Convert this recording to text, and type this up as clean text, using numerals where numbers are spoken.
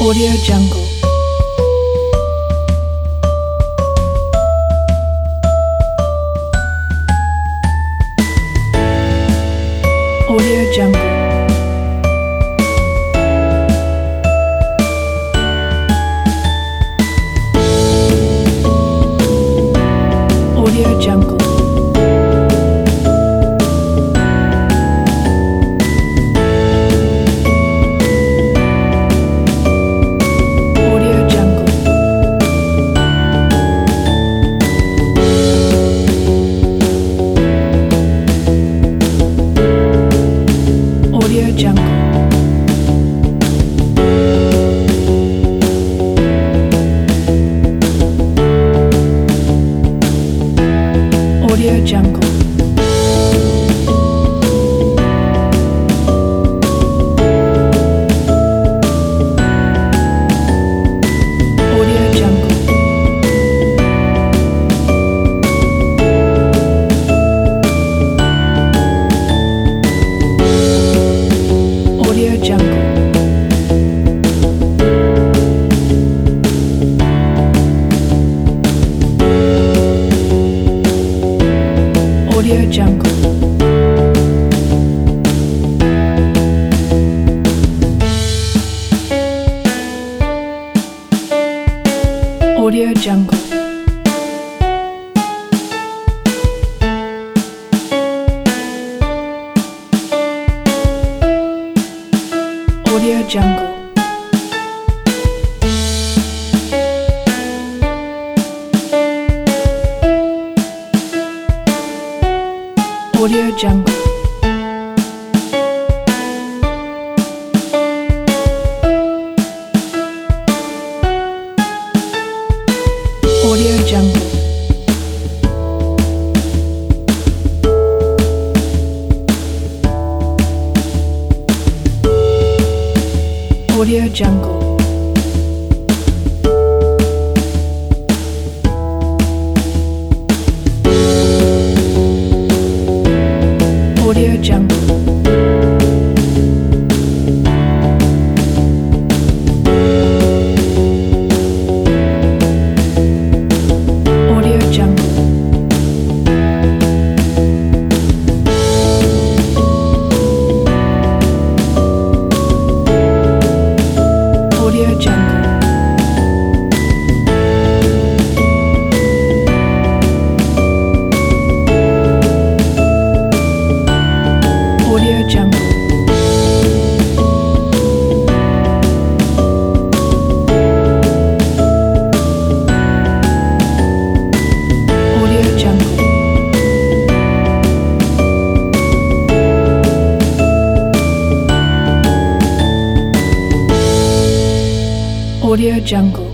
Audio Jungle. Audio Jungle. Audio Jungle. Audio Jungle. Audio Jungle. Audio Jungle. Audio Jungle. Audio Jungle. Audio Jungle. Audio Jungle. Audio Jungle. Audio Jungle. Audio Jungle. Audio Jungle. Audio Jungle. Audio Jungle. Audio Jungle. Audio Jungle. Audio Jungle.